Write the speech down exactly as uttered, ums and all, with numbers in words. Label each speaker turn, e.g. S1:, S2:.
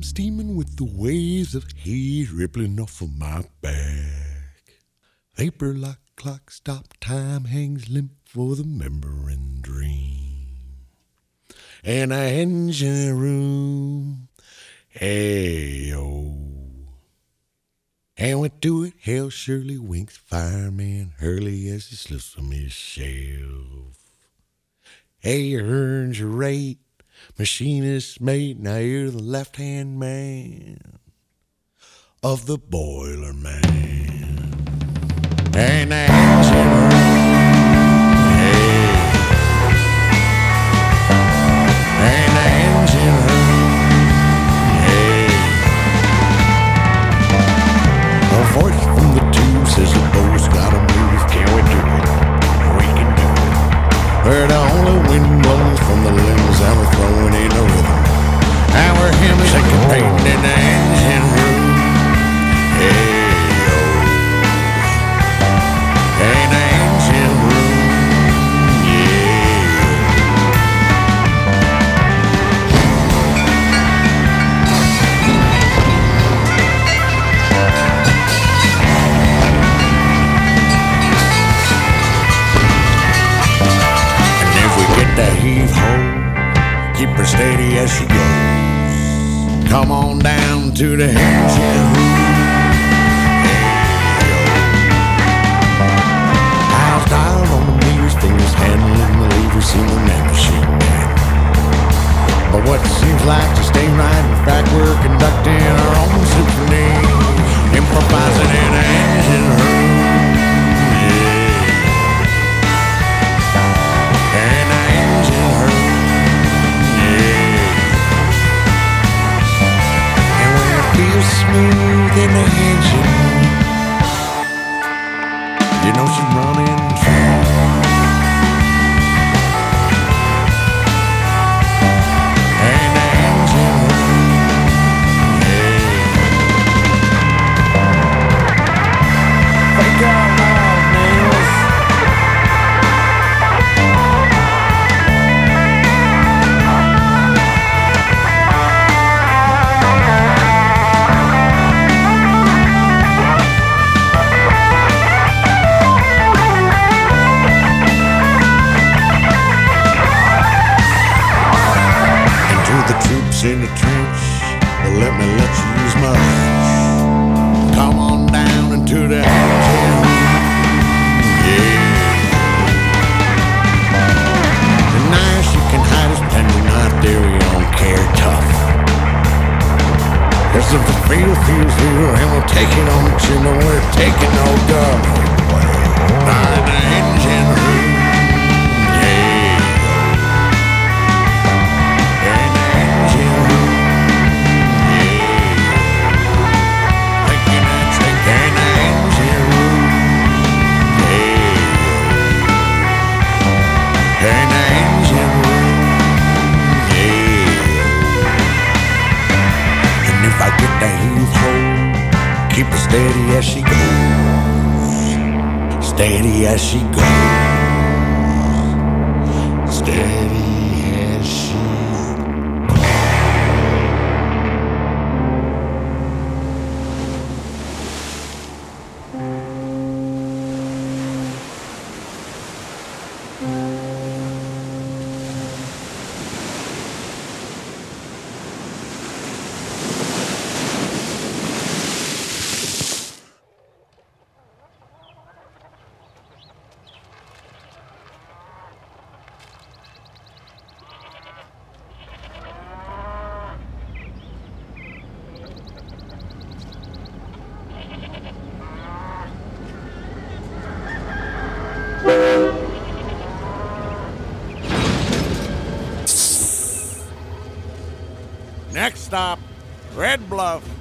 S1: steaming with the waves of haze rippling off of my back. Vapor like clock stop time hangs limp for the remembering dream. And a engine room, hey-oh. And went to it, hell surely winks, fireman Hurley as he slips from his shelf. Hey, you earned your rate, machinist mate, now you're the left-hand man of the boiler man. And the engine room, hey. And the engine room, hey. A voice from the tube says the boat's gotta move, can we do it? We can do it. We're the only wind blows from the limbs and we're throwing in the rhythm. And we're him syncopating in the engine room, hey. And the engine room, yeah. And if we get that heave-ho, keep her steady as she goes. Come on down to the engine room. Dialed on the meters, fingers handling the levers, seeing the man machine man. But what seems like to stay right, in fact we're conducting our own symphony, improvising in an engine room, yeah. And an engine room, yeah. And when it feels smooth in the engine room, you know she's running. In the trench, but let me let you use my wrench. Come on down into the engine room, yeah. And now she can hide us, pretending not there, we don't care tough. Cause if the field feels real, and we'll take it on the chin, and we're taking no guff. Now in the engine room, keep her steady as she goes, steady as she goes, steady as she goes. Next stop, Red Bluff.